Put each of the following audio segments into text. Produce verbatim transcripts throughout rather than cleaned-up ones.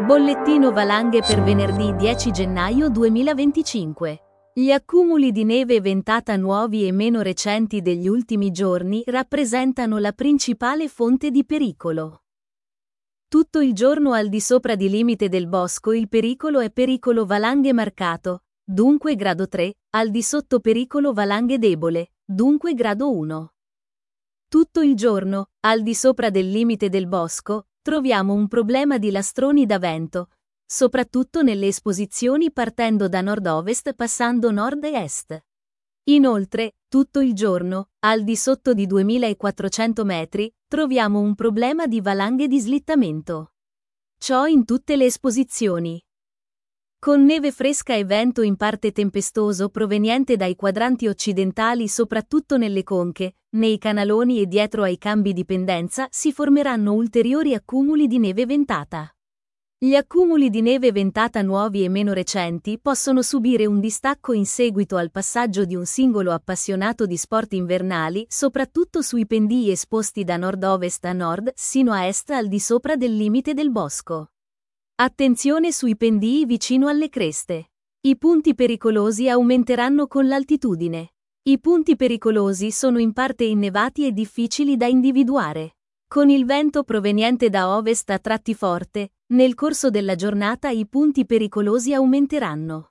Bollettino valanghe per venerdì dieci gennaio duemilaventicinque. Gli accumuli di neve e ventata nuovi e meno recenti degli ultimi giorni rappresentano la principale fonte di pericolo. Tutto il giorno al di sopra di limite del bosco il pericolo è pericolo valanghe marcato, dunque grado tre, al di sotto pericolo valanghe debole, dunque grado uno. Tutto il giorno, al di sopra del limite del bosco, troviamo un problema di lastroni da vento, soprattutto nelle esposizioni partendo da nord-ovest passando nord e est. Inoltre, tutto il giorno, al di sotto di duemilaquattrocento metri, troviamo un problema di valanghe di slittamento. Ciò in tutte le esposizioni. Con neve fresca e vento in parte tempestoso proveniente dai quadranti occidentali soprattutto nelle conche, nei canaloni e dietro ai cambi di pendenza si formeranno ulteriori accumuli di neve ventata. Gli accumuli di neve ventata nuovi e meno recenti possono subire un distacco in seguito al passaggio di un singolo appassionato di sport invernali, soprattutto sui pendii esposti da nord-ovest a nord sino a est al di sopra del limite del bosco. Attenzione sui pendii vicino alle creste. I punti pericolosi aumenteranno con l'altitudine. I punti pericolosi sono in parte innevati e difficili da individuare. Con il vento proveniente da ovest a tratti forte, nel corso della giornata i punti pericolosi aumenteranno.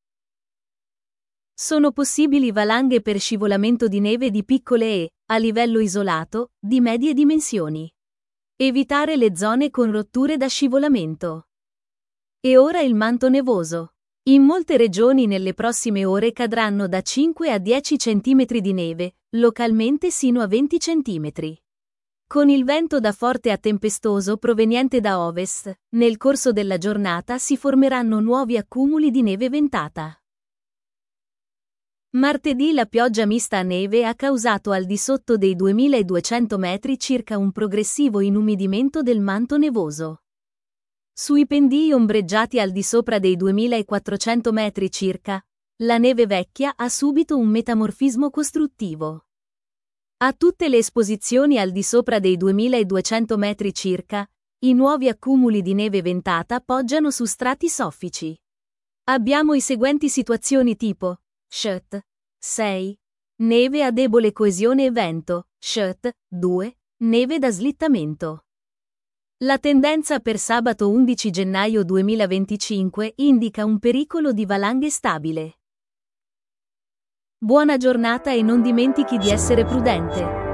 Sono possibili valanghe per scivolamento di neve di piccole e, a livello isolato, di medie dimensioni. Evitare le zone con rotture da scivolamento. E ora il manto nevoso. In molte regioni nelle prossime ore cadranno da cinque a dieci centimetri di neve, localmente sino a venti centimetri. Con il vento da forte a tempestoso proveniente da ovest, nel corso della giornata si formeranno nuovi accumuli di neve ventata. Martedì la pioggia mista a neve ha causato al di sotto dei duemiladuecento metri circa un progressivo inumidimento del manto nevoso. Sui pendii ombreggiati al di sopra dei duemilaquattrocento metri circa, la neve vecchia ha subito un metamorfismo costruttivo. A tutte le esposizioni al di sopra dei duemiladuecento metri circa, i nuovi accumuli di neve ventata poggiano su strati soffici. Abbiamo i seguenti situazioni tipo: S H T sei, neve a debole coesione e vento, S H T due, neve da slittamento. La tendenza per sabato undici gennaio duemilaventicinque indica un pericolo di valanghe stabile. Buona giornata e non dimentichi di essere prudente.